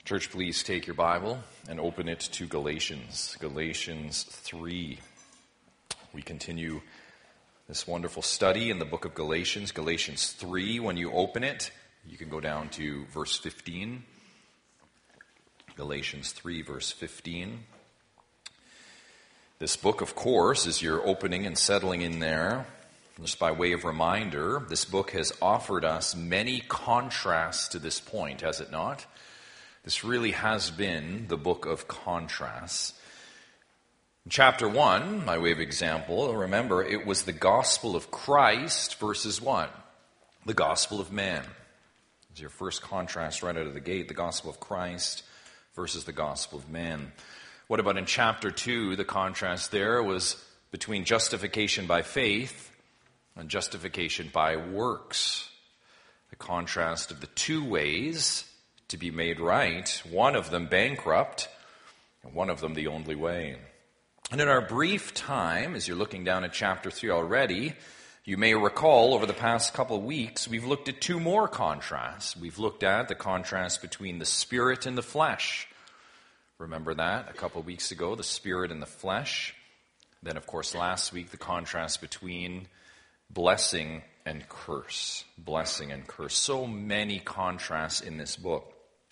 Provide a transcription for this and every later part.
Church, please take your Bible and open it to Galatians. Galatians 3. We continue this wonderful study in the book of Galatians. Galatians 3, when you open it, you can go down to verse 15. Galatians 3, verse 15. This book, of course, as you're opening and settling in there, just by way of reminder, this book has offered us many contrasts to this point, has it not? This really has been the book of contrasts. In chapter 1, by way of example, remember, it was the gospel of Christ versus what? The gospel of man. It's your first contrast right out of the gate, the gospel of Christ versus the gospel of man. What about in chapter 2? The contrast there was between justification by faith and justification by works. The contrast of the two ways to be made right, one of them bankrupt, and one of them the only way. And in our brief time, as you're looking down at chapter 3 already, you may recall over the past couple of weeks, we've looked at two more contrasts. We've looked at the contrast between the spirit and the flesh. Remember that a couple of weeks ago, the spirit and the flesh. Then, of course, last week, the contrast between blessing and curse. Blessing and curse. So many contrasts in this book.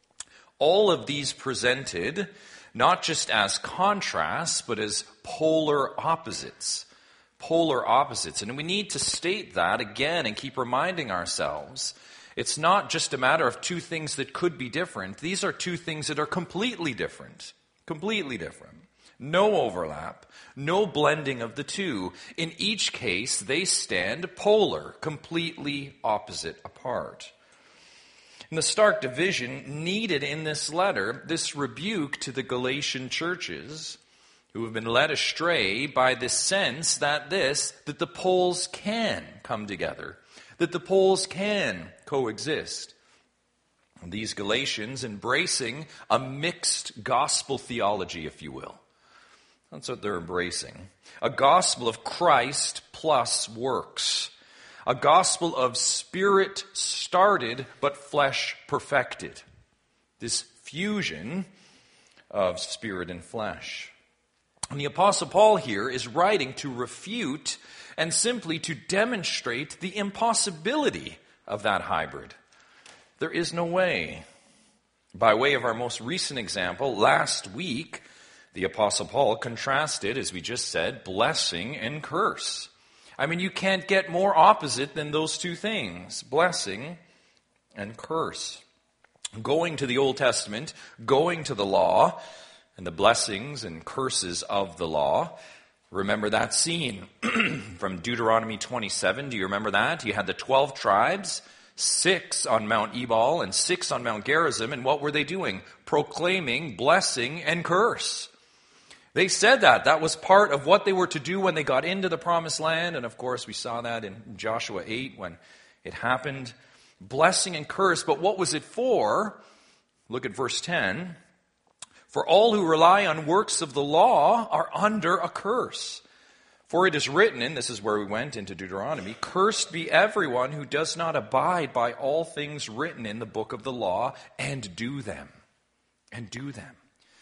All of these presented not just as contrasts, but as polar opposites. Polar opposites. And we need to state that again and keep reminding ourselves. It's not just a matter of two things that could be different. These are two things that are completely different. Completely different. No overlap. No blending of the two. In each case, they stand polar, completely opposite apart. And the stark division needed in this letter, this rebuke to the Galatian churches who have been led astray by this sense that the poles can come together, that the poles can coexist. And these Galatians embracing a mixed gospel theology, if you will. That's what they're embracing. A gospel of Christ plus works. A gospel of spirit started but flesh perfected. This fusion of spirit and flesh. And the Apostle Paul here is writing to refute and simply to demonstrate the impossibility of that hybrid. There is no way. By way of our most recent example, last week, the Apostle Paul contrasted, as we just said, blessing and curse. I mean, you can't get more opposite than those two things, blessing and curse. Going to the Old Testament, going to the law, and the blessings and curses of the law. Remember that scene from Deuteronomy 27. Do you remember that? You had the 12 tribes, 6 on Mount Ebal and 6 on Mount Gerizim. And what were they doing? Proclaiming blessing and curse. They said that was part of what they were to do when they got into the promised land. And of course, we saw that in Joshua 8 when it happened. Blessing and curse. But what was it for? Look at verse 10. For all who rely on works of the law are under a curse. For it is written, and this is where we went into Deuteronomy, cursed be everyone who does not abide by all things written in the book of the law and do them. And do them.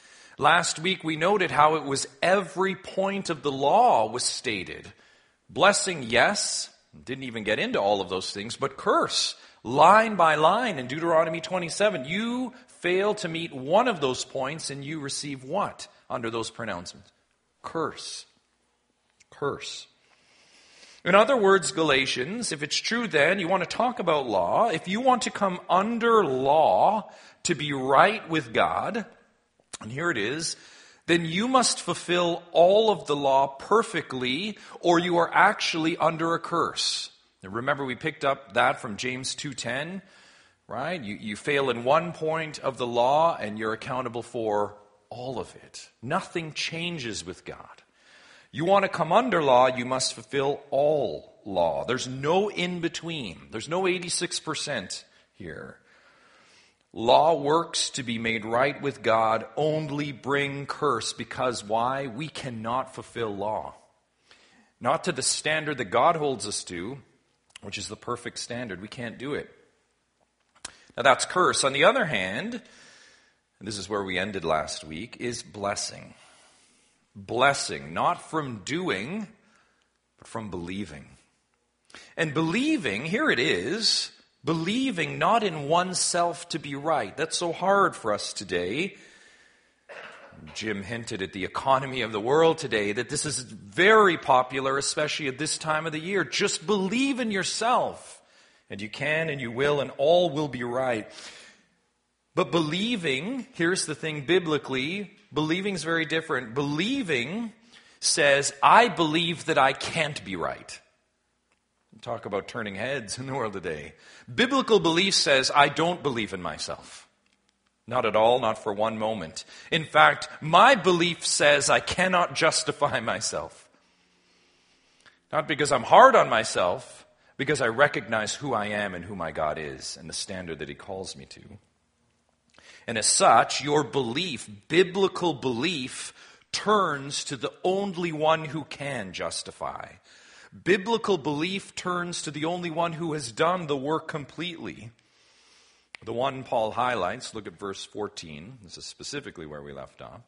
Last week we noted how it was every point of the law was stated. Blessing, yes, didn't even get into all of those things, but curse, line by line in Deuteronomy 27. You fail to meet one of those points and you receive what under those pronouncements? Curse. Curse. In other words, Galatians, if it's true then, you want to talk about law, if you want to come under law to be right with God, and here it is, then you must fulfill all of the law perfectly, or you are actually under a curse. Now remember, we picked up that from James 2:10, right? You fail in one point of the law, and you're accountable for all of it. Nothing changes with God. You want to come under law, you must fulfill all law. There's no in between. There's no 86% here. Law works to be made right with God only bring curse because why? We cannot fulfill law. Not to the standard that God holds us to, which is the perfect standard. We can't do it. Now that's curse. On the other hand, and this is where we ended last week, is blessing. Blessing, not from doing, but from believing. And believing, here it is, believing not in oneself to be right. That's so hard for us today. Jim hinted at the economy of the world today that this is very popular, especially at this time of the year. Just believe in yourself, and you can and you will, and all will be right. But believing, here's the thing biblically, believing is very different. Believing says, I believe that I can't be right. Talk about turning heads in the world today. Biblical belief says, I don't believe in myself. Not at all, not for one moment. In fact, my belief says I cannot justify myself. Not because I'm hard on myself, because I recognize who I am and who my God is and the standard that He calls me to. And as such, your belief, biblical belief, turns to the only one who can justify. Biblical belief turns to the only one who has done the work completely. The one Paul highlights, look at verse 14. This is specifically where we left off.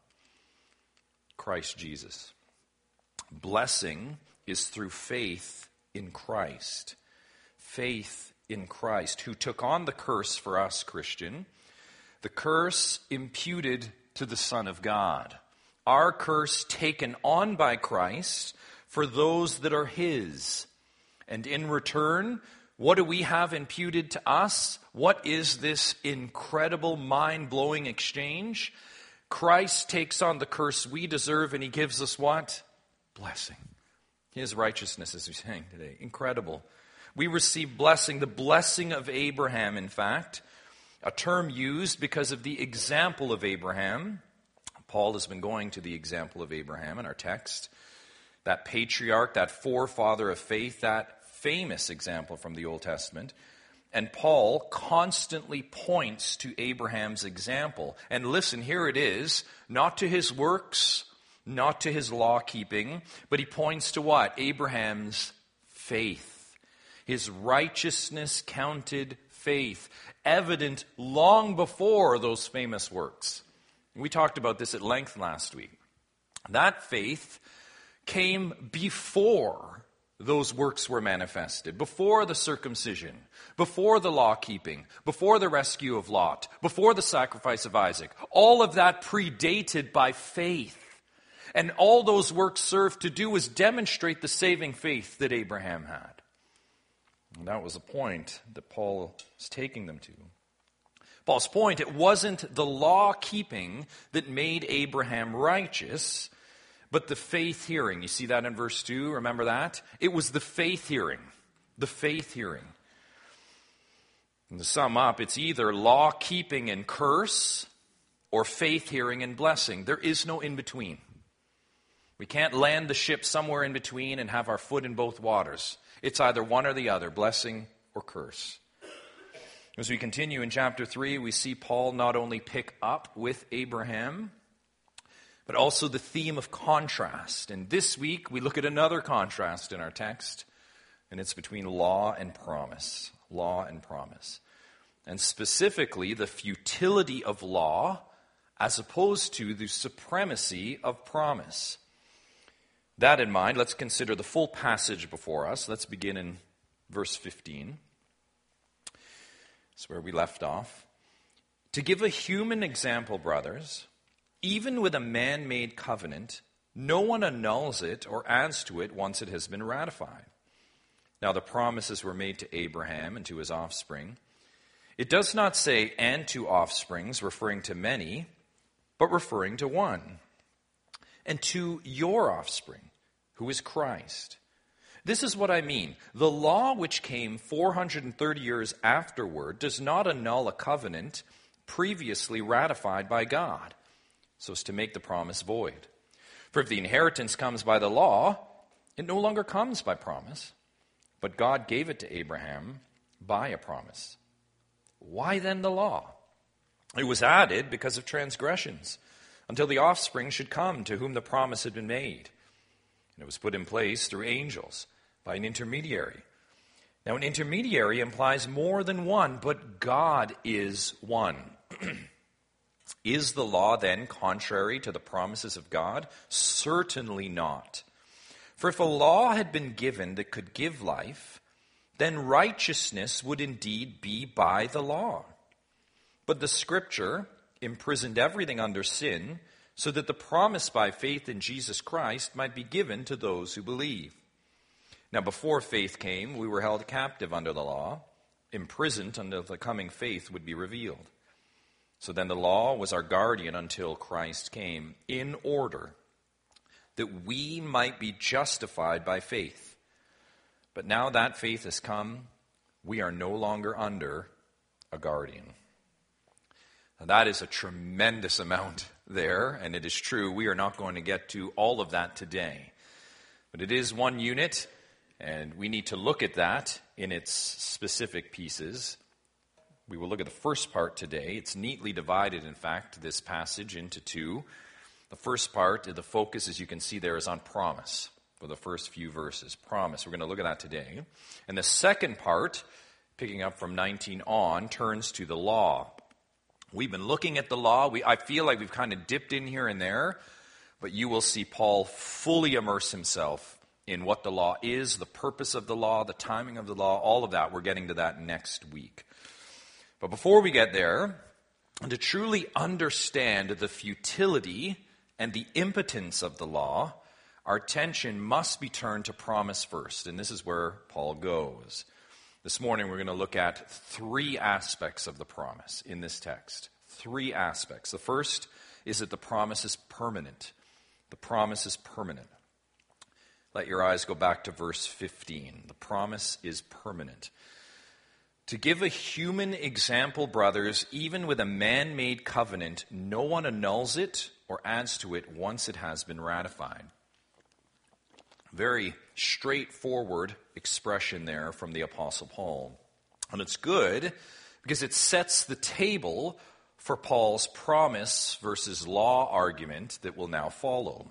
Christ Jesus. Blessing is through faith in Christ. Faith in Christ, who took on the curse for us, Christian. The curse imputed to the Son of God. Our curse taken on by Christ for those that are His. And in return, what do we have imputed to us? What is this incredible, mind-blowing exchange? Christ takes on the curse we deserve, and He gives us what? Blessing. His righteousness, as we're saying today. Incredible. We receive blessing, the blessing of Abraham, in fact. A term used because of the example of Abraham. Paul has been going to the example of Abraham in our text. That patriarch, that forefather of faith, that famous example from the Old Testament. And Paul constantly points to Abraham's example. And listen, here it is, not to his works, not to his law-keeping, but he points to what? Abraham's faith. His righteousness counted faith, evident long before those famous works. We talked about this at length last week. That faith came before those works were manifested, before the circumcision, before the law-keeping, before the rescue of Lot, before the sacrifice of Isaac. All of that predated by faith. And all those works served to do was demonstrate the saving faith that Abraham had. And that was the point that Paul is taking them to. Paul's point, it wasn't the law-keeping that made Abraham righteous, but the faith hearing. You see that in verse 2? Remember that? It was the faith hearing. The faith hearing. And to sum up, it's either law-keeping and curse or faith hearing and blessing. There is no in-between. We can't land the ship somewhere in between and have our foot in both waters. It's either one or the other, blessing or curse. As we continue in chapter 3, we see Paul not only pick up with Abraham, but also the theme of contrast. And this week, we look at another contrast in our text, and it's between law and promise. Law and promise. And specifically, the futility of law as opposed to the supremacy of promise. That in mind, let's consider the full passage before us. Let's begin in verse 15. That's where we left off. To give a human example, brothers, even with a man-made covenant, no one annuls it or adds to it once it has been ratified. Now the promises were made to Abraham and to his offspring. It does not say, and to offsprings, referring to many, but referring to one. And to your offspring, who is Christ. This is what I mean. The law which came 430 years afterward does not annul a covenant previously ratified by God, so as to make the promise void. For if the inheritance comes by the law, it no longer comes by promise, but God gave it to Abraham by a promise. Why then the law? It was added because of transgressions, until the offspring should come to whom the promise had been made. And it was put in place through angels, by an intermediary. Now an intermediary implies more than one, but God is one. Is the law then contrary to the promises of God? Certainly not. For if a law had been given that could give life, then righteousness would indeed be by the law. But the Scripture imprisoned everything under sin, so that the promise by faith in Jesus Christ might be given to those who believe. Now before faith came, we were held captive under the law, imprisoned until the coming faith would be revealed. So then the law was our guardian until Christ came, in order that we might be justified by faith. But now that faith has come, we are no longer under a guardian. Now that is a tremendous amount there, and it is true. We are not going to get to all of that today. But it is one unit, and we need to look at that in its specific pieces. We will look at the first part today. It's neatly divided, in fact, this passage into two. The first part, the focus, as you can see there, is on promise for the first few verses. Promise. We're going to look at that today. And the second part, picking up from 19 on, turns to the law. We've been looking at the law. I feel like we've kind of dipped in here and there, but you will see Paul fully immerse himself in what the law is, the purpose of the law, the timing of the law, all of that. We're getting to that next week. But before we get there, to truly understand the futility and the impotence of the law, our attention must be turned to promise first. And this is where Paul goes. This morning we're going to look at three aspects of the promise in this text. Three aspects. The first is that the promise is permanent. The promise is permanent. Let your eyes go back to verse 15. The promise is permanent. To give a human example, brothers, even with a man-made covenant, no one annuls it or adds to it once it has been ratified. Very straightforward expression there from the Apostle Paul. And it's good because it sets the table for Paul's promise versus law argument that will now follow.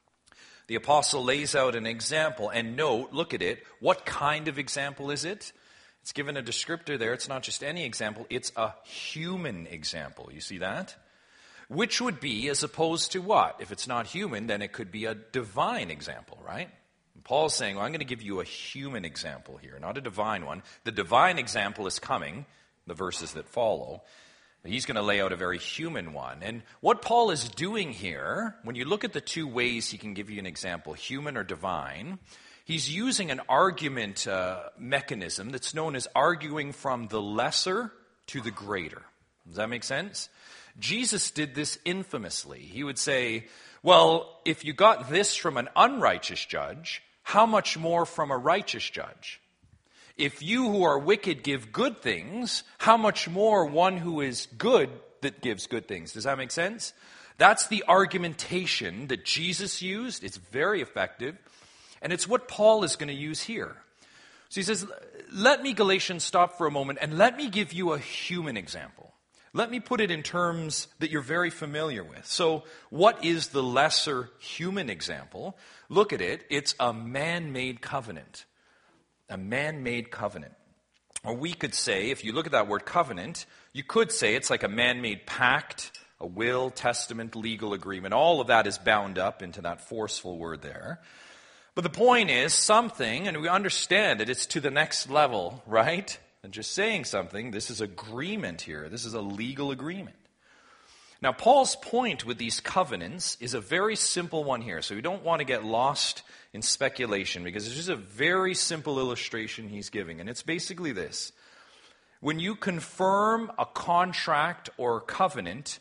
The Apostle lays out an example, and note, look at it, what kind of example is it? It's given a descriptor there. It's not just any example. It's a human example. You see that? Which would be as opposed to what? If it's not human, then it could be a divine example, right? And Paul's saying, well, I'm going to give you a human example here, not a divine one. The divine example is coming, the verses that follow. He's going to lay out a very human one. And what Paul is doing here, when you look at the two ways he can give you an example, human or divine, he's using an argument mechanism that's known as arguing from the lesser to the greater. Does that make sense? Jesus did this infamously. He would say, well, if you got this from an unrighteous judge, how much more from a righteous judge? If you who are wicked give good things, how much more one who is good that gives good things? Does that make sense? That's the argumentation that Jesus used. It's very effective. And it's what Paul is going to use here. So he says, let me, Galatians, stop for a moment and let me give you a human example. Let me put it in terms that you're very familiar with. So what is the lesser human example? Look at it. It's a man-made covenant. A man-made covenant. Or we could say, if you look at that word covenant, you could say it's like a man-made pact, a will, testament, legal agreement. All of that is bound up into that forceful word there. But the point is something, and we understand that it's to the next level, right? And just saying something, this is agreement here. This is a legal agreement. Now, Paul's point with these covenants is a very simple one here. So we don't want to get lost in speculation because it's just a very simple illustration he's giving. And it's basically this. When you confirm a contract or covenant,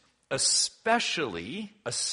especially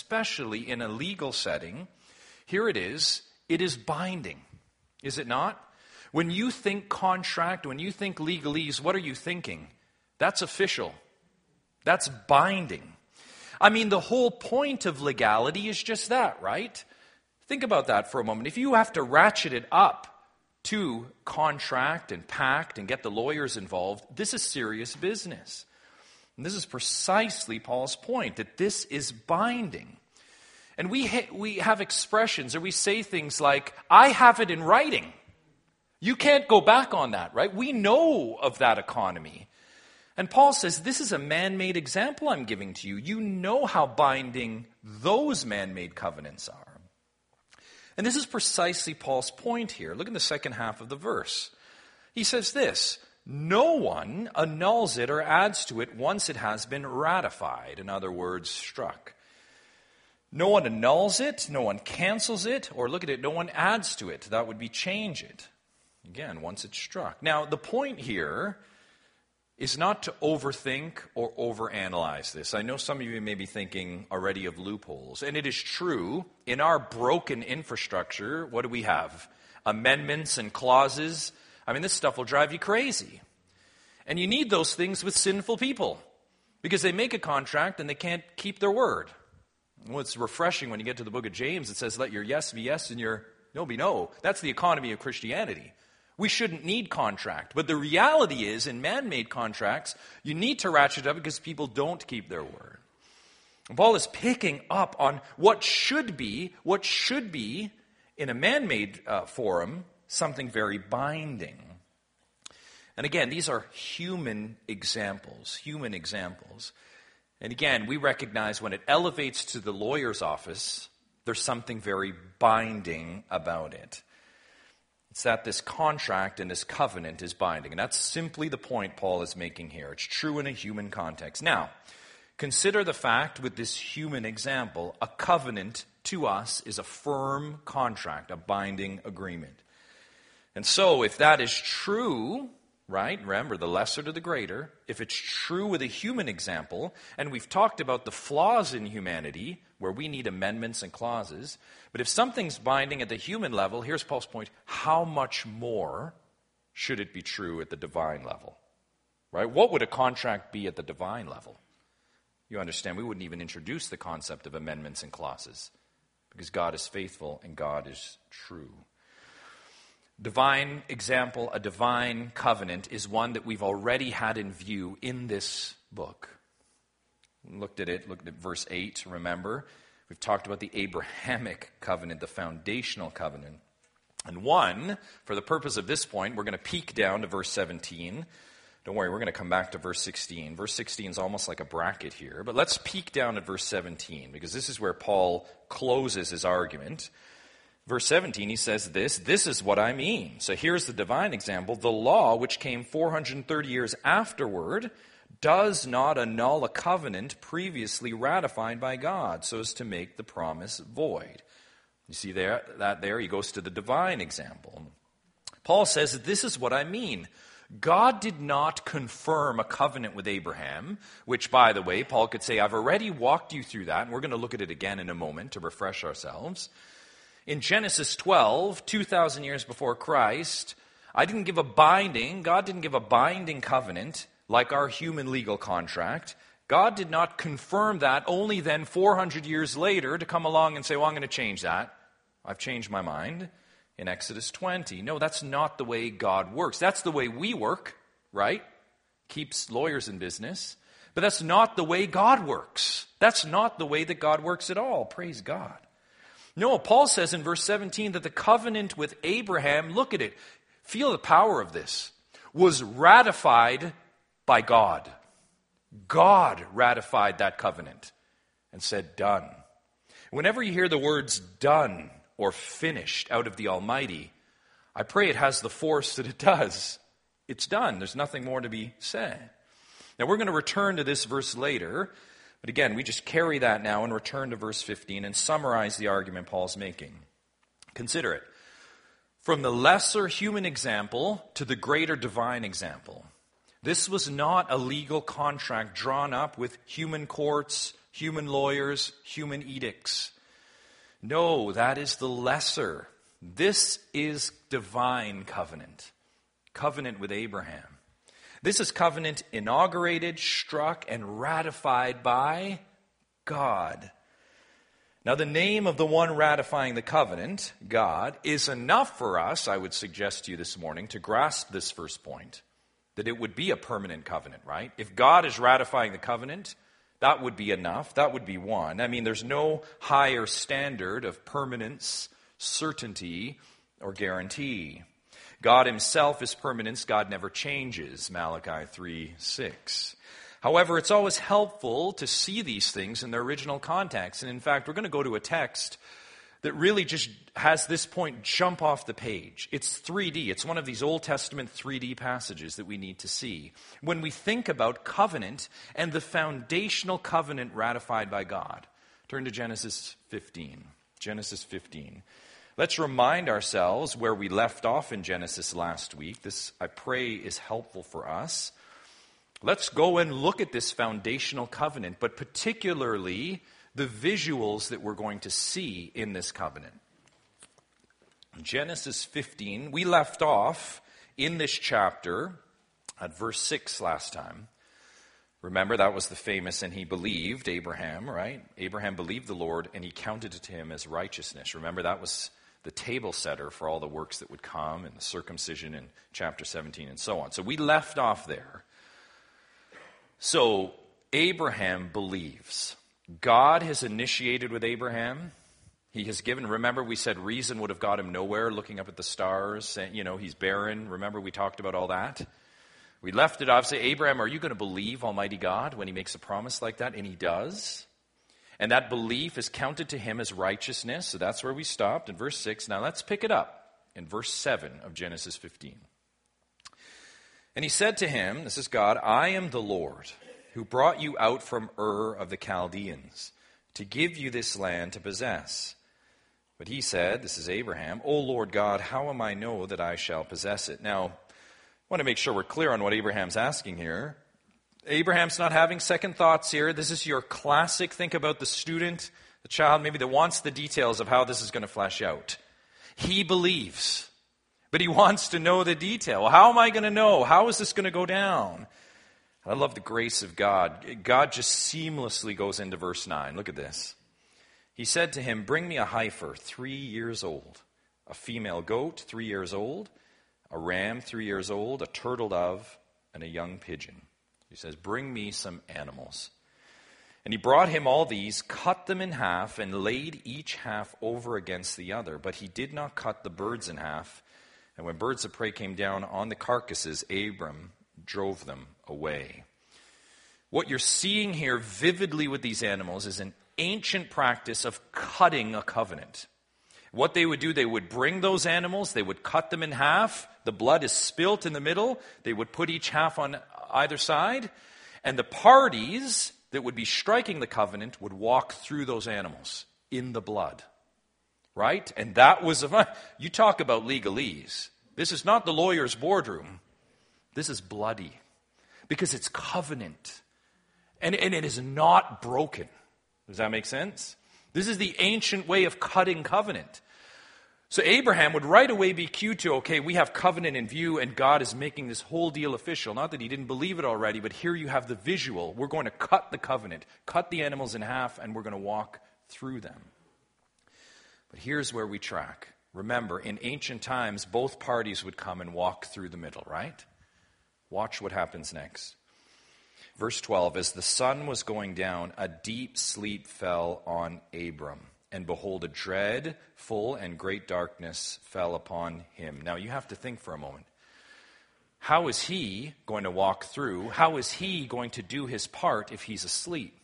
in a legal setting, here it is binding. Is it not? When you think contract, when you think legalese, what are you thinking? That's official. That's binding. I mean, the whole point of legality is just that, right? Think about that for a moment. If you have to ratchet it up to contract and pact and get the lawyers involved, this is serious business. And this is precisely Paul's point, that this is binding. And we have expressions, or we say things like, I have it in writing. You can't go back on that, right? We know of that economy. And Paul says, this is a man-made example I'm giving to you. You know how binding those man-made covenants are. And this is precisely Paul's point here. Look in the second half of the verse. He says this, no one annuls it or adds to it once it has been ratified. In other words, struck. No one annuls it, no one cancels it, or look at it, no one adds to it. That would be change it. Again, once it's struck. Now, the point here is not to overthink or overanalyze this. I know some of you may be thinking already of loopholes, and it is true. In our broken infrastructure, what do we have? Amendments and clauses. I mean, this stuff will drive you crazy. And you need those things with sinful people because they make a contract and they can't keep their word. Well, it's refreshing when you get to the book of James. It says, let your yes be yes and your no be no. That's the economy of Christianity. We shouldn't need contract. But the reality is, in man-made contracts, you need to ratchet up because people don't keep their word. And Paul is picking up on what should be in a man-made forum, something very binding. And again, these are human examples. And again, we recognize when it elevates to the lawyer's office, there's something very binding about it. It's that this contract and this covenant is binding. And that's simply the point Paul is making here. It's true in a human context. Now, consider the fact with this human example, a covenant to us is a firm contract, a binding agreement. And so if that is true, right? Remember, the lesser to the greater. If it's true with a human example, and we've talked about the flaws in humanity, where we need amendments and clauses, but if something's binding at the human level, here's Paul's point, how much more should it be true at the divine level? Right? What would a contract be at the divine level? You understand, we wouldn't even introduce the concept of amendments and clauses, because God is faithful and God is true. Divine example, a divine covenant, is one that we've already had in view in this book. Looked at verse 8, remember? We've talked about the Abrahamic covenant, the foundational covenant. And one, for the purpose of this point, we're going to peek down to verse 17. Don't worry, we're going to come back to verse 16. Verse 16 is almost like a bracket here. But let's peek down at verse 17, because this is where Paul closes his argument. Verse 17, he says this is what I mean. So here's the divine example. The law, which came 430 years afterward, does not annul a covenant previously ratified by God, so as to make the promise void. You see there, he goes to the divine example. Paul says, this is what I mean. God did not confirm a covenant with Abraham, which, by the way, Paul could say, I've already walked you through that, and we're going to look at it again in a moment to refresh ourselves. In Genesis 12, 2,000 years before Christ, God didn't give a binding covenant like our human legal contract. God did not confirm that only then 400 years later to come along and say, well, I'm going to change that. I've changed my mind in Exodus 20. No, that's not the way God works. That's the way we work, right? Keeps lawyers in business. But that's not the way God works. That's not the way that God works at all. Praise God. No, Paul says in verse 17 that the covenant with Abraham, look at it, feel the power of this, was ratified by God. God ratified that covenant and said, done. Whenever you hear the words done or finished out of the Almighty, I pray it has the force that it does. It's done. There's nothing more to be said. Now we're going to return to this verse later. But again, we just carry that now and return to verse 15 and summarize the argument Paul's making. Consider it. From the lesser human example to the greater divine example. This was not a legal contract drawn up with human courts, human lawyers, human edicts. No, that is the lesser. This is divine covenant. Covenant with Abraham. This is covenant inaugurated, struck, and ratified by God. Now, the name of the one ratifying the covenant, God, is enough for us, I would suggest to you this morning, to grasp this first point, that it would be a permanent covenant, right? If God is ratifying the covenant, that would be enough. That would be one. I mean, there's no higher standard of permanence, certainty, or guarantee. God himself is permanence. God never changes, Malachi 3:6. However, it's always helpful to see these things in their original context. And in fact, we're going to go to a text that really just has this point jump off the page. It's 3D. It's one of these Old Testament 3D passages that we need to see. When we think about covenant and the foundational covenant ratified by God. Turn to Genesis 15. Genesis 15. Let's remind ourselves where we left off in Genesis last week. This, I pray, is helpful for us. Let's go and look at this foundational covenant, but particularly the visuals that we're going to see in this covenant. Genesis 15, we left off in this chapter at verse 6 last time. Remember, that was the famous, and he believed, Abraham, right? Abraham believed the Lord, and he counted it to him as righteousness. Remember, that was the table setter for all the works that would come, and the circumcision in chapter 17, and so on. So we left off there. So Abraham believes. God has initiated with Abraham. He has given, remember we said reason would have got him nowhere, looking up at the stars, saying, he's barren. Remember we talked about all that? We left it off, say, Abraham, are you going to believe Almighty God when he makes a promise like that? And he does. And that belief is counted to him as righteousness. So that's where we stopped in verse 6. Now let's pick it up in verse 7 of Genesis 15. And he said to him, this is God, I am the Lord who brought you out from Ur of the Chaldeans to give you this land to possess. But he said, this is Abraham, O Lord God, how am I know that I shall possess it? Now, I want to make sure we're clear on what Abraham's asking here. Abraham's not having second thoughts here. This is your classic, think about the student, the child maybe that wants the details of how this is going to flesh out. He believes, but he wants to know the detail. Well, how am I going to know? How is this going to go down? I love the grace of God. God just seamlessly goes into verse 9. Look at this. He said to him, bring me a heifer 3 years old, a female goat 3 years old, a ram 3 years old, a turtle dove, and a young pigeon. He says, bring me some animals. And he brought him all these, cut them in half, and laid each half over against the other. But he did not cut the birds in half. And when birds of prey came down on the carcasses, Abram drove them away. What you're seeing here vividly with these animals is an ancient practice of cutting a covenant. What they would do, they would bring those animals, they would cut them in half, the blood is spilt in the middle, they would put each half on either side, and the parties that would be striking the covenant would walk through those animals in the blood. Right? And that was, you talk about legalese. This is not the lawyer's boardroom. This is bloody. Because it's covenant. And it is not broken. Does that make sense? This is the ancient way of cutting covenant. So Abraham would right away be cued to, okay, we have covenant in view and God is making this whole deal official. Not that he didn't believe it already, but here you have the visual. We're going to cut the covenant, cut the animals in half, and we're going to walk through them. But here's where we track. Remember, in ancient times, both parties would come and walk through the middle, right? Watch what happens next. Verse 12, as the sun was going down, a deep sleep fell on Abram. And behold, a dreadful and great darkness fell upon him. Now you have to think for a moment. How is he going to walk through? How is he going to do his part if he's asleep?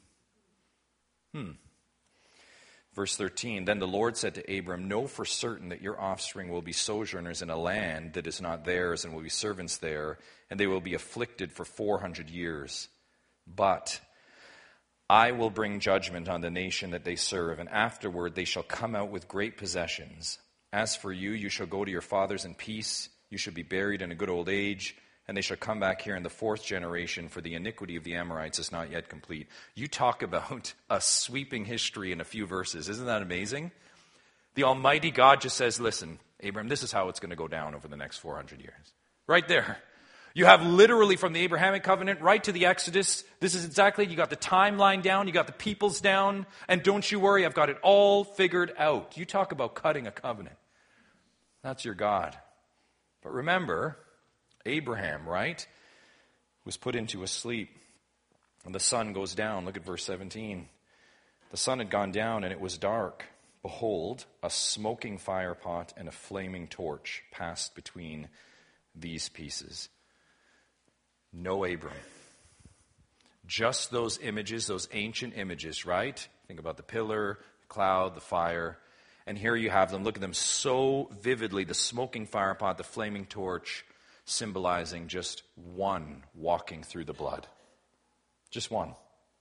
Verse 13, then the Lord said to Abram, know for certain that your offspring will be sojourners in a land that is not theirs and will be servants there, and they will be afflicted for 400 years. But I will bring judgment on the nation that they serve, and afterward they shall come out with great possessions. As for you, you shall go to your fathers in peace. You shall be buried in a good old age, and they shall come back here in the 4th generation, for the iniquity of the Amorites is not yet complete. You talk about a sweeping history in a few verses. Isn't that amazing? The Almighty God just says, listen, Abram, this is how it's going to go down over the next 400 years. Right there. You have literally from the Abrahamic covenant right to the Exodus. This is exactly, you got the timeline down, you got the peoples down, and don't you worry, I've got it all figured out. You talk about cutting a covenant. That's your God. But remember, Abraham, right, was put into a sleep, and the sun goes down. Look at verse 17. The sun had gone down, and it was dark. Behold, a smoking firepot and a flaming torch passed between these pieces. No Abram. Just those images, those ancient images, right? Think about the pillar, the cloud, the fire. And here you have them. Look at them so vividly. The smoking fire pot, the flaming torch, symbolizing just one walking through the blood. Just one.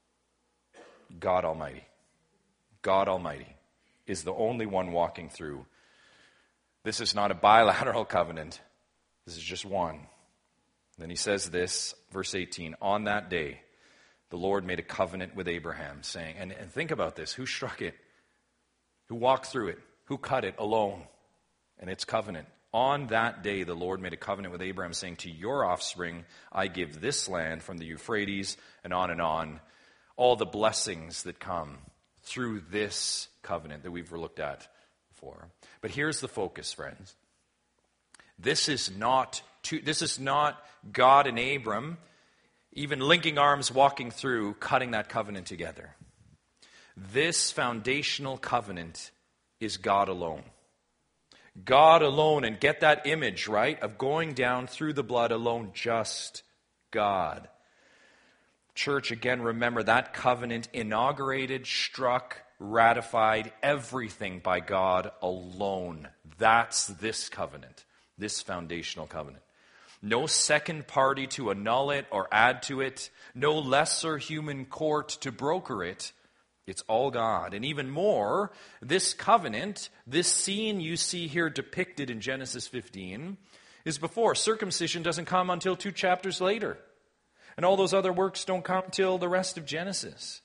God Almighty. God Almighty is the only one walking through. This is not a bilateral covenant. This is just one. Then he says this, verse 18, on that day, the Lord made a covenant with Abraham, saying, and think about this, who struck it? Who walked through it? Who cut it alone? And it's covenant. On that day, the Lord made a covenant with Abraham, saying, to your offspring, I give this land from the Euphrates, and on, all the blessings that come through this covenant that we've looked at before. But here's the focus, friends. This is not God and Abram even linking arms, walking through, cutting that covenant together. This foundational covenant is God alone. God alone, and get that image, right, of going down through the blood alone, just God. Church, again, remember that covenant inaugurated, struck, ratified, everything by God alone. That's this covenant, this foundational covenant. No second party to annul it or add to it. No lesser human court to broker it. It's all God. And even more, this covenant, this scene you see here depicted in Genesis 15, is before. Circumcision doesn't come until 2 chapters later. And all those other works don't come till the rest of Genesis.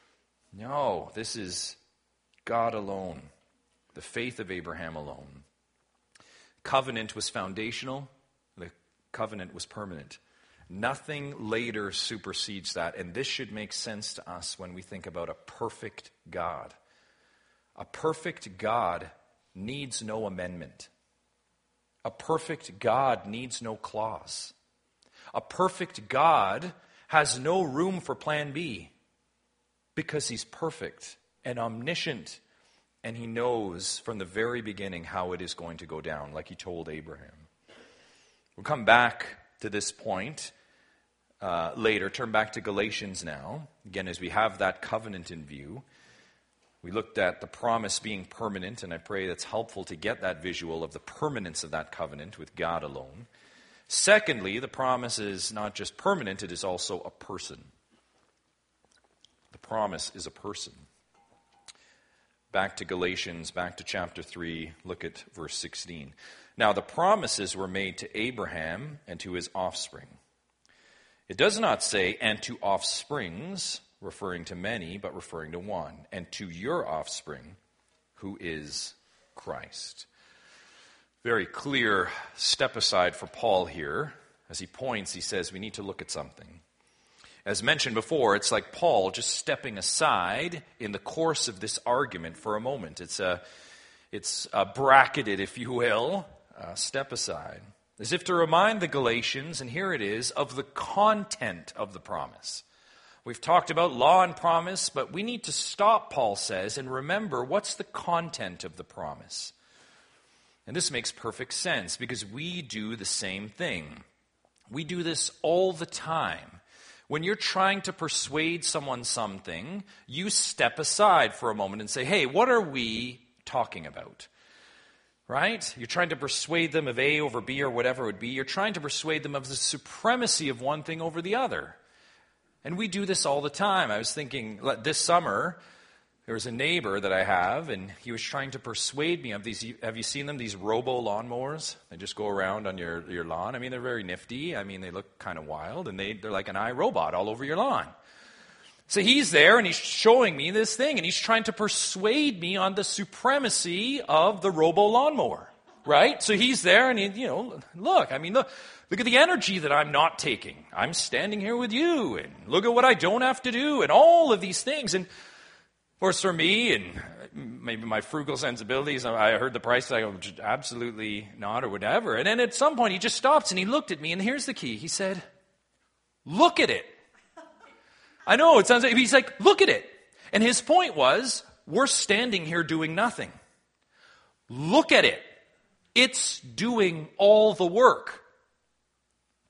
No, this is God alone. The faith of Abraham alone. Covenant was foundational. The covenant was permanent. Nothing later supersedes that. And this should make sense to us when we think about a perfect God. A perfect God needs no amendment. A perfect God needs no clause. A perfect God has no room for plan B because he's perfect and omniscient, and he knows from the very beginning how it is going to go down, like he told Abraham. We'll come back to this point later. Turn back to Galatians now. Again, as we have that covenant in view, we looked at the promise being permanent, and I pray that's helpful to get that visual of the permanence of that covenant with God alone. Secondly, the promise is not just permanent, it is also a person. The promise is a person. Back to Galatians, back to chapter 3, look at verse 16. Now the promises were made to Abraham and to his offspring. It does not say, and to offsprings, referring to many, but referring to one, and to your offspring, who is Christ. Very clear step aside for Paul here. As he points, he says we need to look at something. As mentioned before, it's like Paul just stepping aside in the course of this argument for a moment. It's bracketed, if you will, step aside. As if to remind the Galatians, and here it is, of the content of the promise. We've talked about law and promise, but we need to stop, Paul says, and remember what's the content of the promise. And this makes perfect sense because we do the same thing. We do this all the time. When you're trying to persuade someone something, you step aside for a moment and say, hey, what are we talking about? Right? You're trying to persuade them of A over B or whatever it would be. You're trying to persuade them of the supremacy of one thing over the other. And we do this all the time. I was thinking this summer, there was a neighbor that I have, and he was trying to persuade me of these. Have you seen them, these robo lawnmowers? They just go around on your lawn. I mean, they're very nifty. I mean, they look kind of wild, and they're like an iRobot all over your lawn. So he's there, and he's showing me this thing, and he's trying to persuade me on the supremacy of the robo lawnmower, right? So he's there, and look at the energy that I'm not taking. I'm standing here with you, and look at what I don't have to do, and all of these things. And of course, for me, and maybe my frugal sensibilities, I heard the price, I go, absolutely not, or whatever. And then at some point, he just stops, and he looked at me, and here's the key. He said, look at it. I know, it sounds like, he's like, look at it. And his point was, we're standing here doing nothing. Look at it. It's doing all the work.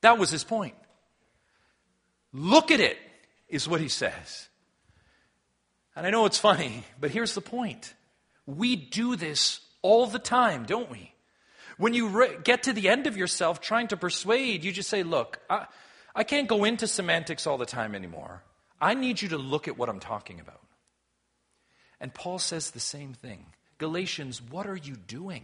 That was his point. Look at it, is what he says. And I know it's funny, but here's the point. We do this all the time, don't we? When you get to the end of yourself trying to persuade, you just say, look, I can't go into semantics all the time anymore. I need you to look at what I'm talking about. And Paul says the same thing. Galatians, what are you doing?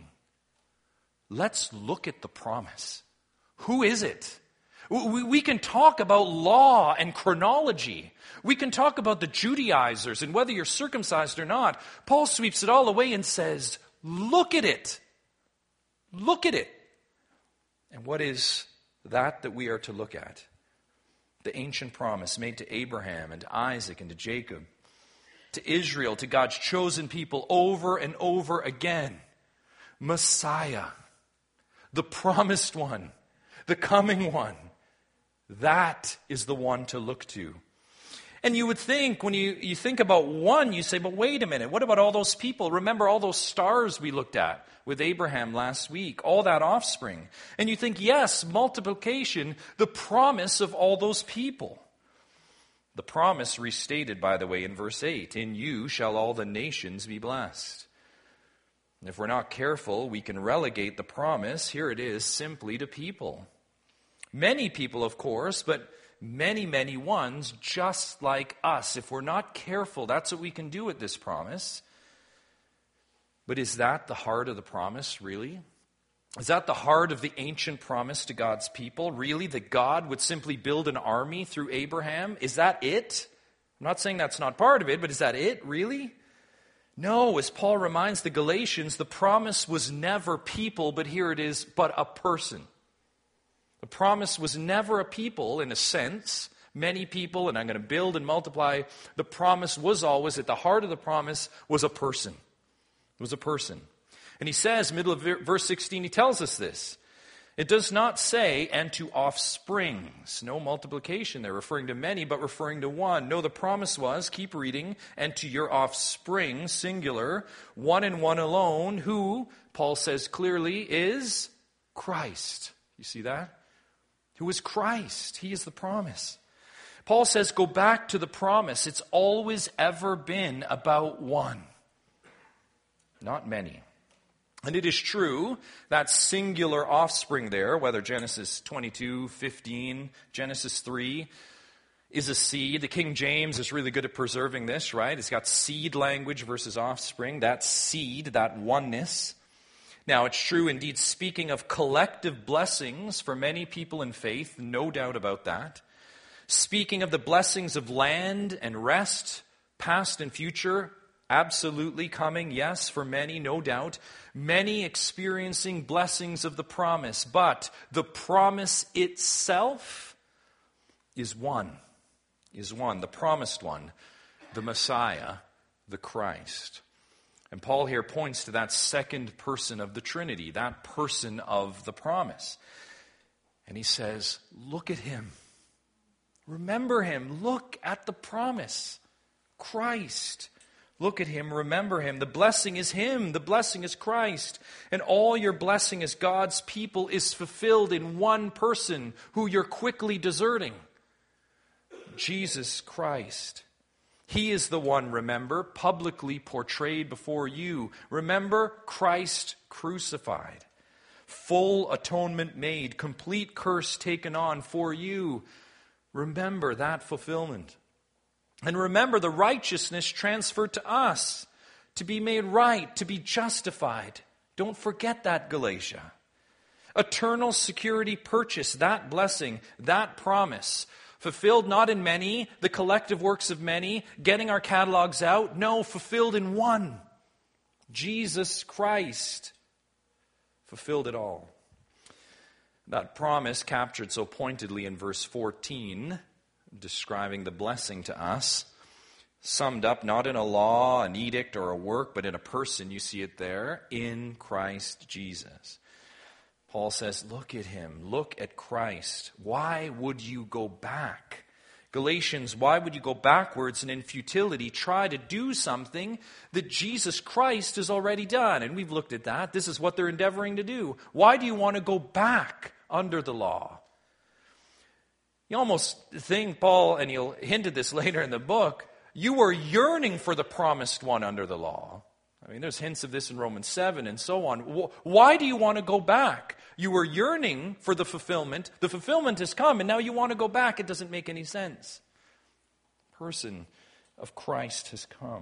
Let's look at the promise. Who is it? We can talk about law and chronology. We can talk about the Judaizers and whether you're circumcised or not. Paul sweeps it all away and says, look at it. Look at it. And what is that we are to look at? The ancient promise made to Abraham and to Isaac and to Jacob, to Israel, to God's chosen people over and over again. Messiah, the promised one, the coming one. That is the one to look to. And you would think, when you think about one, you say, but wait a minute, what about all those people? Remember all those stars we looked at with Abraham last week, all that offspring. And you think, yes, multiplication, the promise of all those people. The promise restated, by the way, in verse 8, in you shall all the nations be blessed. And if we're not careful, we can relegate the promise, here it is, simply to people. Many people, of course, but many, many ones just like us. If we're not careful, that's what we can do with this promise. But is that the heart of the promise, really? Is that the heart of the ancient promise to God's people, really? That God would simply build an army through Abraham? Is that it? I'm not saying that's not part of it, but is that it, really? No, as Paul reminds the Galatians, the promise was never people, but here it is, but a person. The promise was never a people in a sense, many people, and I'm going to build and multiply. The promise was always, at the heart of the promise, was a person. It was a person. And he says, middle of verse 16, he tells us this. It does not say, and to offsprings. No multiplication there, referring to many, but referring to one. No, the promise was, keep reading, and to your offspring, singular, one and one alone, who, Paul says clearly, is Christ. You see that? Who is Christ? He is the promise. Paul says, go back to the promise. It's always ever been about one, not many. And it is true that singular offspring there, whether Genesis 22, 15, Genesis 3, is a seed. The King James is really good at preserving this, right? It's got seed language versus offspring. That seed, that oneness. Now, it's true, indeed, speaking of collective blessings for many people in faith, no doubt about that. Speaking of the blessings of land and rest, past and future, absolutely coming, yes, for many, no doubt. Many experiencing blessings of the promise, but the promise itself is one, the promised one, the Messiah, the Christ. And Paul here points to that second person of the Trinity, that person of the promise. And he says, look at him. Remember him. Look at the promise. Christ. Look at him. Remember him. The blessing is him. The blessing is Christ. And all your blessing as God's people is fulfilled in one person who you're quickly deserting. Jesus Christ. He is the one, remember, publicly portrayed before you. Remember, Christ crucified. Full atonement made, complete curse taken on for you. Remember that fulfillment. And remember the righteousness transferred to us, to be made right, to be justified. Don't forget that, Galatia. Eternal security purchase, that blessing, that promise. Fulfilled not in many, the collective works of many, getting our catalogs out. No, fulfilled in one. Jesus Christ fulfilled it all. That promise captured so pointedly in verse 14, describing the blessing to us, summed up not in a law, an edict, or a work, but in a person, you see it there, in Christ Jesus. Paul says, look at him, look at Christ. Why would you go back? Galatians, why would you go backwards and in futility try to do something that Jesus Christ has already done? And we've looked at that. This is what they're endeavoring to do. Why do you want to go back under the law? You almost think, Paul, and he'll hint at this later in the book, you were yearning for the promised one under the law. I mean, there's hints of this in Romans 7 and so on. Why do you want to go back? You were yearning for the fulfillment. The fulfillment has come, and now you want to go back. It doesn't make any sense. The person of Christ has come.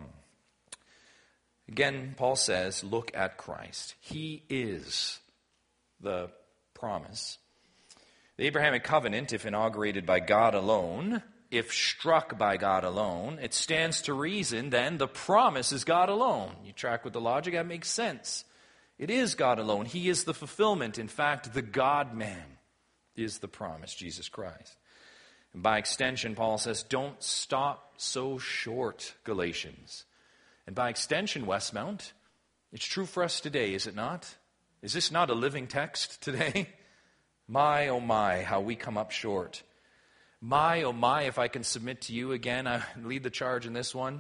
Again, Paul says, look at Christ. He is the promise. The Abrahamic covenant, if inaugurated by God alone, if struck by God alone, it stands to reason then the promise is God alone. You track with the logic, that makes sense. It is God alone. He is the fulfillment. In fact, the God-man is the promise, Jesus Christ. And by extension, Paul says, don't stop so short, Galatians. And by extension, Westmount, it's true for us today, is it not? Is this not a living text today? My, oh my, how we come up short. My, oh my, if I can submit to you again, I lead the charge in this one.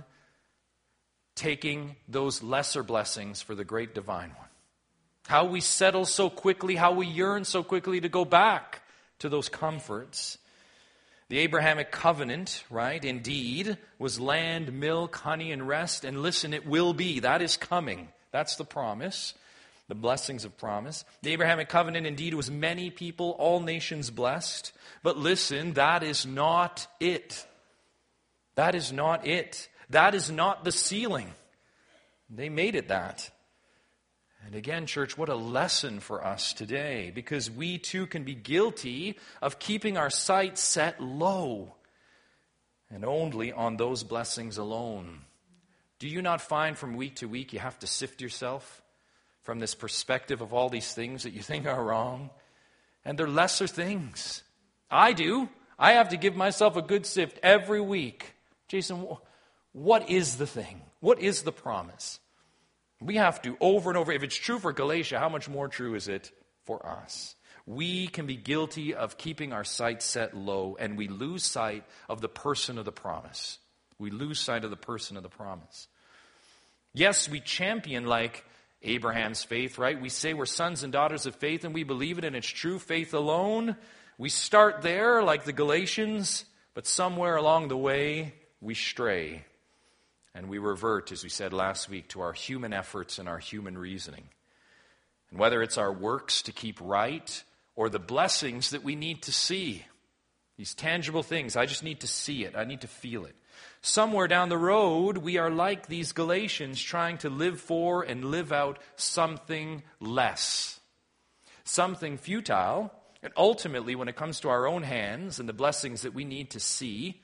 Taking those lesser blessings for the great divine one. How we settle so quickly, how we yearn so quickly to go back to those comforts. The Abrahamic covenant, right, indeed, was land, milk, honey, and rest. And listen, it will be. That is coming. That's the promise. The blessings of promise. The Abrahamic covenant indeed was many people, all nations blessed. But listen, that is not it. That is not it. That is not the ceiling. They made it that. And again, church, what a lesson for us today, because we too can be guilty of keeping our sights set low and only on those blessings alone. Do you not find from week to week you have to sift yourself from this perspective of all these things that you think are wrong? And they're lesser things. I do. I have to give myself a good sift every week. Jason, what is the thing? What is the promise? We have to over and over. If it's true for Galatia, how much more true is it for us? We can be guilty of keeping our sights set low, and we lose sight of the person of the promise. We lose sight of the person of the promise. Yes, we champion like Abraham's faith, right? We say we're sons and daughters of faith, and we believe it, and it's true, faith alone. We start there like the Galatians, but somewhere along the way, we stray. And we revert, as we said last week, to our human efforts and our human reasoning. And whether it's our works to keep right or the blessings that we need to see, these tangible things, I just need to see it. I need to feel it. Somewhere down the road, we are like these Galatians trying to live for and live out something less. Something futile. And ultimately, when it comes to our own hands and the blessings that we need to see,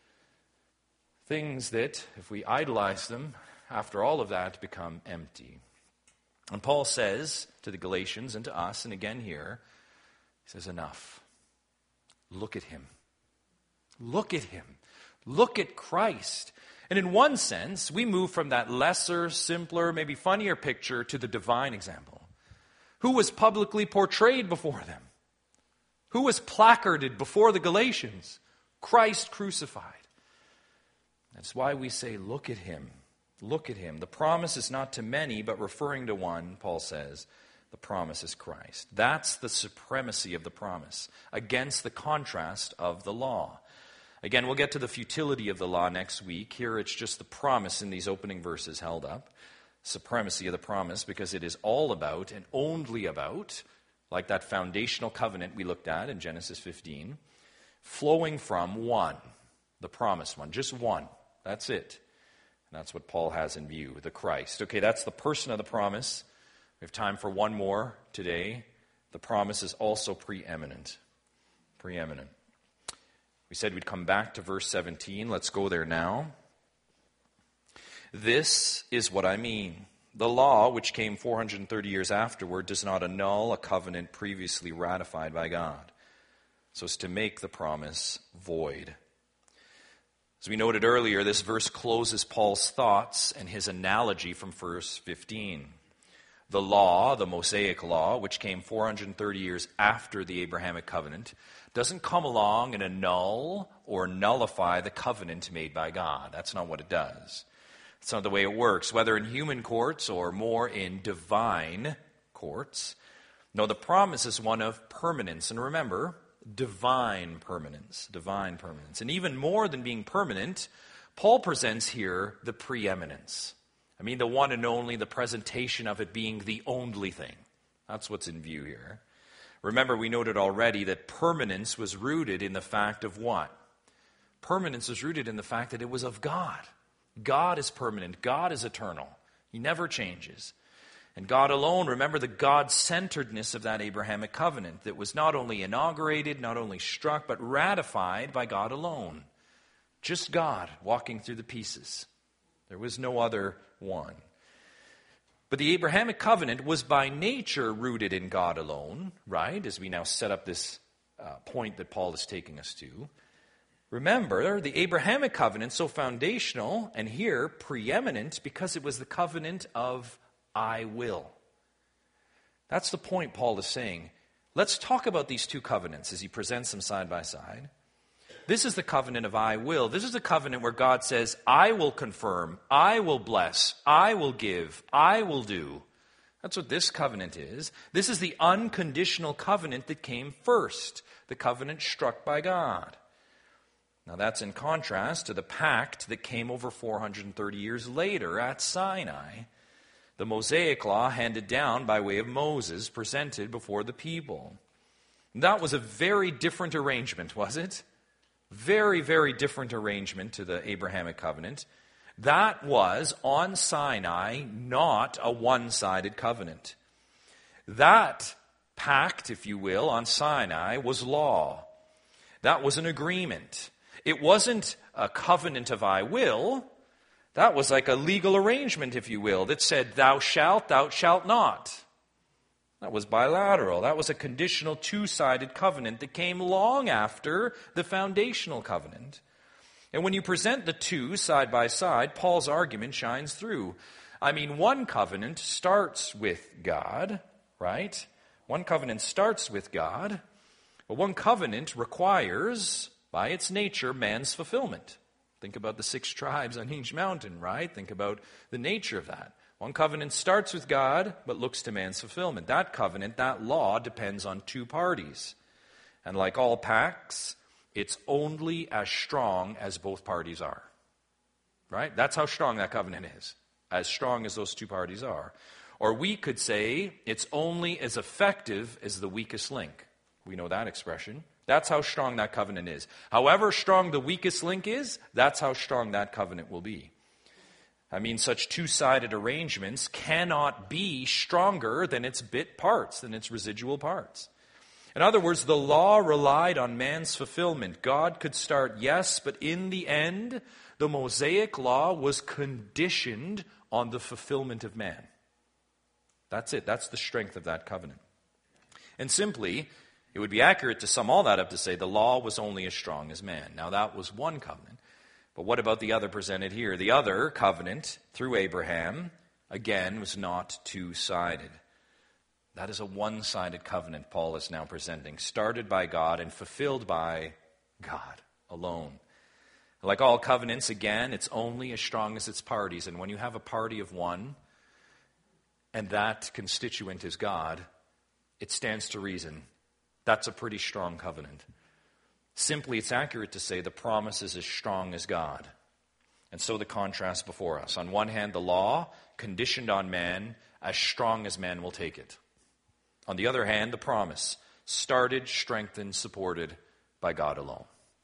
things that, if we idolize them, after all of that, become empty. And Paul says to the Galatians and to us, and again here, he says, enough. Look at him. Look at him. Look at Christ. And in one sense, we move from that lesser, simpler, maybe funnier picture to the divine example. Who was publicly portrayed before them? Who was placarded before the Galatians? Christ crucified. That's why we say, look at him. Look at him. The promise is not to many, but referring to one, Paul says, the promise is Christ. That's the supremacy of the promise against the contrast of the law. Again, we'll get to the futility of the law next week. Here it's just the promise in these opening verses held up. Supremacy of the promise, because it is all about and only about, like that foundational covenant we looked at in Genesis 15, flowing from one, the promised one, just one. That's it. And that's what Paul has in view, the Christ. Okay, that's the person of the promise. We have time for one more today. The promise is also preeminent. Preeminent. We said we'd come back to verse 17. Let's go there now. This is what I mean. The law, which came 430 years afterward, does not annul a covenant previously ratified by God, so as to make the promise void. As we noted earlier, this verse closes Paul's thoughts and his analogy from verse 15. The law, the Mosaic law, which came 430 years after the Abrahamic covenant, doesn't come along and annul or nullify the covenant made by God. That's not what it does. It's not the way it works, whether in human courts or more in divine courts. No, the promise is one of permanence. And remember, divine permanence. Divine permanence. And even more than being permanent, Paul presents here the preeminence. I mean, the one and only, the presentation of it being the only thing. That's what's in view here. Remember, we noted already that permanence was rooted in the fact of what? Permanence was rooted in the fact that it was of God. God is permanent. God is eternal. He never changes. And God alone, remember the God-centeredness of that Abrahamic covenant that was not only inaugurated, not only struck, but ratified by God alone. Just God walking through the pieces. There was no other one. But the Abrahamic covenant was by nature rooted in God alone, right? As we now set up this point that Paul is taking us to. Remember, the Abrahamic covenant, so foundational, and here preeminent, because it was the covenant of I will. That's the point Paul is saying. Let's talk about these two covenants as he presents them side by side. This is the covenant of I will. This is the covenant where God says, I will confirm, I will bless, I will give, I will do. That's what this covenant is. This is the unconditional covenant that came first, the covenant struck by God. Now that's in contrast to the pact that came over 430 years later at Sinai, the Mosaic law handed down by way of Moses, presented before the people. That was a very different arrangement, was it? Very, very different arrangement to the Abrahamic covenant. That was, on Sinai, not a one-sided covenant. That pact, if you will, on Sinai was law. That was an agreement. It wasn't a covenant of I will. That was like a legal arrangement, if you will, that said, thou shalt not. That was bilateral. That was a conditional two-sided covenant that came long after the foundational covenant. And when you present the two side by side, Paul's argument shines through. I mean, one covenant starts with God, right? One covenant starts with God, but one covenant requires, by its nature, man's fulfillment. Think about the 6 tribes on each mountain, right? Think about the nature of that. One covenant starts with God, but looks to man's fulfillment. That covenant, that law, depends on two parties. And like all pacts, it's only as strong as both parties are. Right? That's how strong that covenant is. As strong as those two parties are. Or we could say it's only as effective as the weakest link. We know that expression. That's how strong that covenant is. However strong the weakest link is, that's how strong that covenant will be. I mean, such two-sided arrangements cannot be stronger than its bit parts, than its residual parts. In other words, the law relied on man's fulfillment. God could start, yes, but in the end, the Mosaic law was conditioned on the fulfillment of man. That's it. That's the strength of that covenant. And simply, it would be accurate to sum all that up to say the law was only as strong as man. Now, that was one covenant. But what about the other presented here? The other covenant, through Abraham, again, was not two-sided. That is a one-sided covenant Paul is now presenting, started by God and fulfilled by God alone. Like all covenants, again, it's only as strong as its parties. And when you have a party of one, and that constituent is God, it stands to reason. That's a pretty strong covenant. Simply, it's accurate to say the promise is as strong as God. And so the contrast before us. On one hand, the law, conditioned on man, as strong as man will take it. On the other hand, the promise, started, strengthened, supported by God alone.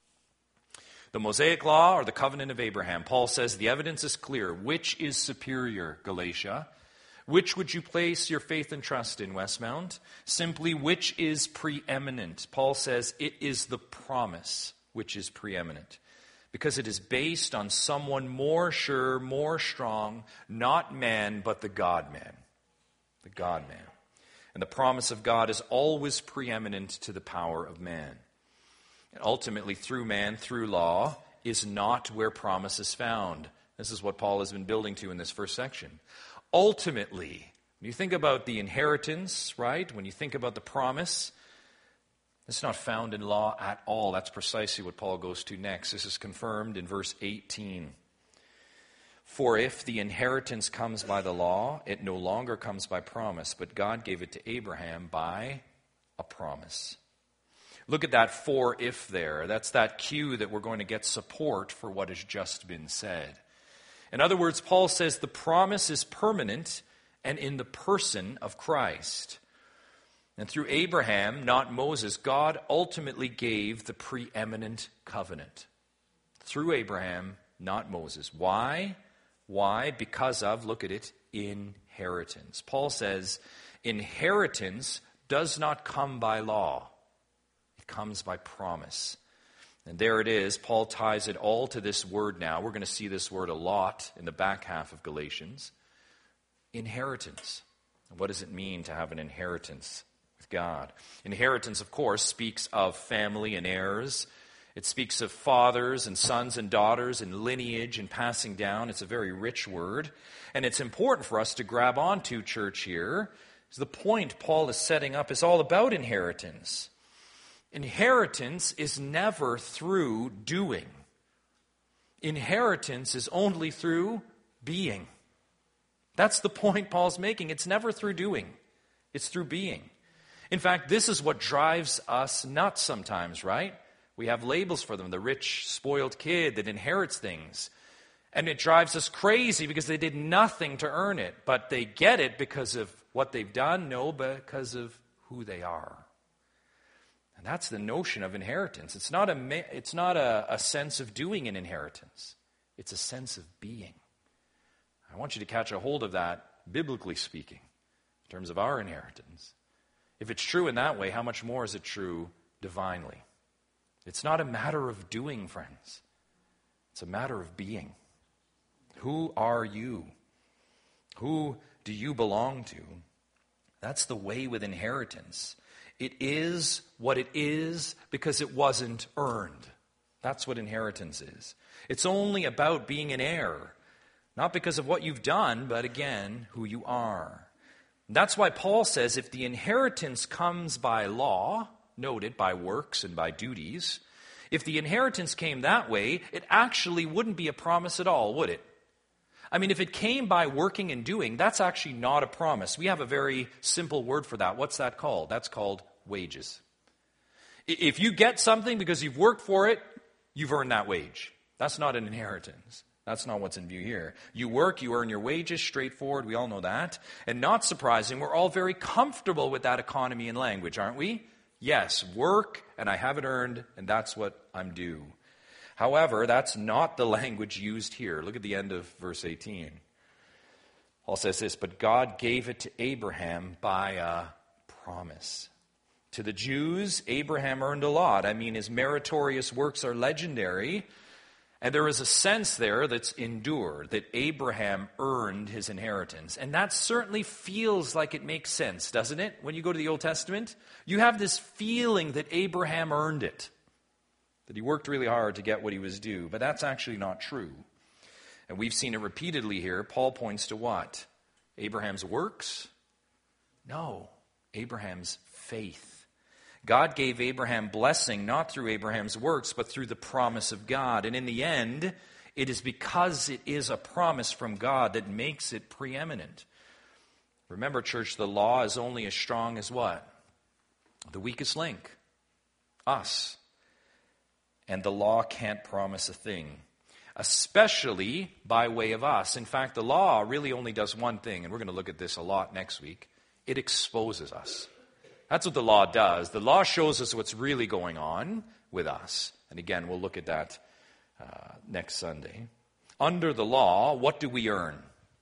The Mosaic law, or the covenant of Abraham, Paul says the evidence is clear. Which is superior, Galatia? Which would you place your faith and trust in, Westmount? Simply, which is preeminent? Paul says it is the promise which is preeminent, because it is based on someone more sure, more strong, not man, but the God-man. The God-man. And the promise of God is always preeminent to the power of man. And ultimately, through man, through law, is not where promise is found. This is what Paul has been building to in this first section. Ultimately, when you think about the inheritance, right? When you think about the promise, it's not found in law at all. That's precisely what Paul goes to next. This is confirmed in verse 18. For if the inheritance comes by the law, it no longer comes by promise, but God gave it to Abraham by a promise. Look at that for if there. That's that cue that we're going to get support for what has just been said. In other words, Paul says the promise is permanent and in the person of Christ. And through Abraham, not Moses, God ultimately gave the preeminent covenant. Through Abraham, not Moses. Why? Why? Because of, look at it, inheritance. Paul says, inheritance does not come by law. It comes by promise. And there it is. Paul ties it all to this word now. We're going to see this word a lot in the back half of Galatians. Inheritance. And what does it mean to have an inheritance with God? Inheritance, of course, speaks of family and heirs. It speaks of fathers and sons and daughters and lineage and passing down. It's a very rich word. And it's important for us to grab onto, church, here. The point Paul is setting up is all about inheritance. Inheritance is never through doing. Inheritance is only through being. That's the point Paul's making. It's never through doing. It's through being. In fact, this is what drives us nuts sometimes, right? We have labels for them. The rich, spoiled kid that inherits things. And it drives us crazy because they did nothing to earn it. But they get it because of what they've done? No, because of who they are. And that's the notion of inheritance. It's not a sense of doing an inheritance. It's a sense of being. I want you to catch a hold of that, biblically speaking, in terms of our inheritance. If it's true in that way, how much more is it true divinely? It's not a matter of doing, friends. It's a matter of being. Who are you? Who do you belong to? That's the way with inheritance. It is what it is because it wasn't earned. That's what inheritance is. It's only about being an heir. Not because of what you've done, but again, who you are. That's why Paul says if the inheritance comes by law, noted by works and by duties, if the inheritance came that way, it actually wouldn't be a promise at all, would it? I mean, if it came by working and doing, that's actually not a promise. We have a very simple word for that. What's that called? That's called wages. If you get something because you've worked for it, you've earned that wage. That's not an inheritance. That's not what's in view here. You work, you earn your wages, straightforward, we all know that. And not surprising, we're all very comfortable with that economy and language, aren't we? Yes, work, and I have it earned, and that's what I'm due. However, that's not the language used here. Look at the end of verse 18. Paul says this, but God gave it to Abraham by a promise. To the Jews, Abraham earned a lot. I mean, his meritorious works are legendary. And there is a sense there that's endured, that Abraham earned his inheritance. And that certainly feels like it makes sense, doesn't it? When you go to the Old Testament, you have this feeling that Abraham earned it, that he worked really hard to get what he was due. But that's actually not true. And we've seen it repeatedly here. Paul points to what? Abraham's works? No, Abraham's faith. God gave Abraham blessing not through Abraham's works, but through the promise of God. And in the end, it is because it is a promise from God that makes it preeminent. Remember, church, the law is only as strong as what? The weakest link. Us. And the law can't promise a thing, especially by way of us. In fact, the law really only does one thing, and we're going to look at this a lot next week. It exposes us. That's what the law does. The law shows us what's really going on with us. And again, we'll look at that next Sunday. Under the law, what do we earn?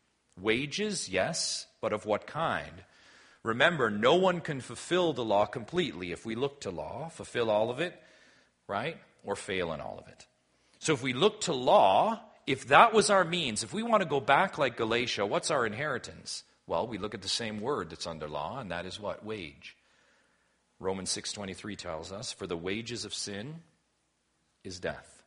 Wages, yes, but of what kind? Remember, no one can fulfill the law completely. If we look to law, fulfill all of it, right? Or fail in all of it. So if we look to law, if that was our means, if we want to go back like Galatia, what's our inheritance? Well, we look at the same word that's under law, and that is what? Wage. Romans 6:23 tells us, for the wages of sin is death.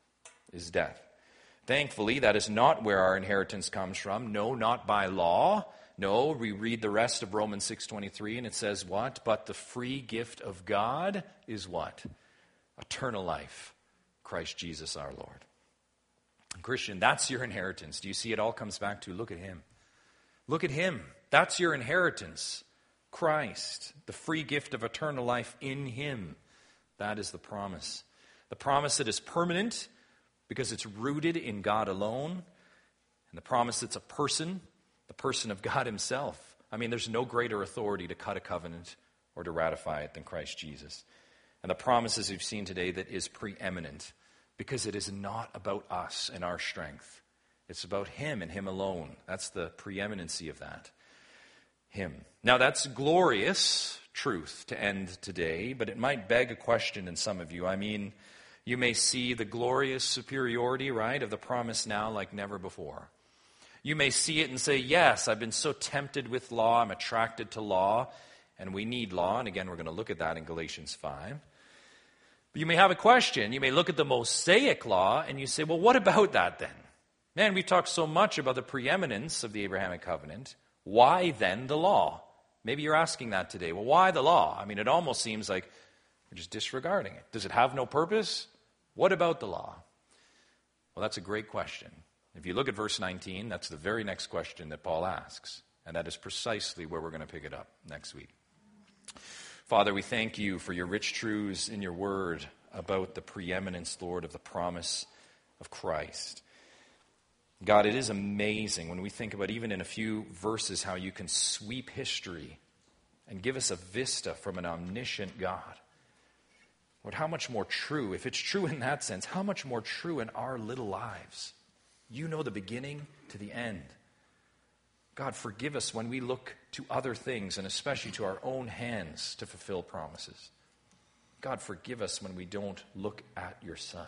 Is death. Thankfully, that is not where our inheritance comes from. No, not by law. No, we read the rest of Romans 6:23, and it says what? But the free gift of God is what? Eternal life. Christ Jesus our Lord. Christian, that's your inheritance. Do you see it all comes back to look at him? Look at him. That's your inheritance. Christ, the free gift of eternal life in him. That is the promise. The promise that is permanent because it's rooted in God alone. And the promise that's a person, the person of God himself. I mean, there's no greater authority to cut a covenant or to ratify it than Christ Jesus. And the promise, as we've seen today, that is preeminent because it is not about us and our strength. It's about him and him alone. That's the preeminency of that. Him. Now that's glorious truth to end today, but it might beg a question in some of you. I mean, you may see the glorious superiority, right, of the promise now like never before. You may see it and say, yes, I've been so tempted with law, I'm attracted to law, and we need law. And again, we're going to look at that in Galatians 5. But you may have a question. You may look at the Mosaic law and you say, well, what about that then? Man, we've talked so much about the preeminence of the Abrahamic covenant. Why then the law? Maybe you're asking that today. Well, why the law? I mean, it almost seems like we're just disregarding it. Does it have no purpose? What about the law? Well, that's a great question. If you look at verse 19, that's the very next question that Paul asks. And that is precisely where we're going to pick it up next week. Father, we thank you for your rich truths in your word about the preeminence, Lord, of the promise of Christ. God, it is amazing when we think about even in a few verses how you can sweep history and give us a vista from an omniscient God. Lord, how much more true, if it's true in that sense, how much more true in our little lives? You know the beginning to the end. God, forgive us when we look to other things and especially to our own hands to fulfill promises. God, forgive us when we don't look at your Son.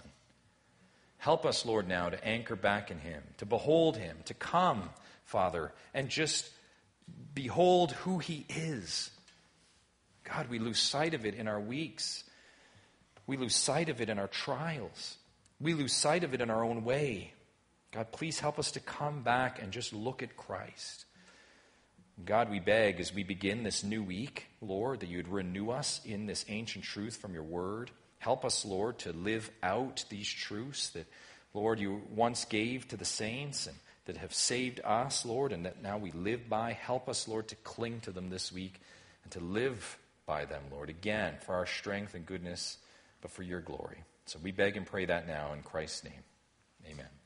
Help us, Lord, now to anchor back in him, to behold him, to come, Father, and just behold who he is. God, we lose sight of it in our weeks. We lose sight of it in our trials. We lose sight of it in our own way. God, please help us to come back and just look at Christ. God, we beg as we begin this new week, Lord, that you would renew us in this ancient truth from your word. Help us, Lord, to live out these truths that, Lord, you once gave to the saints and that have saved us, Lord, and that now we live by. Help us, Lord, to cling to them this week and to live by them, Lord, again, for our strength and goodness, but for your glory. So we beg and pray that now in Christ's name. Amen.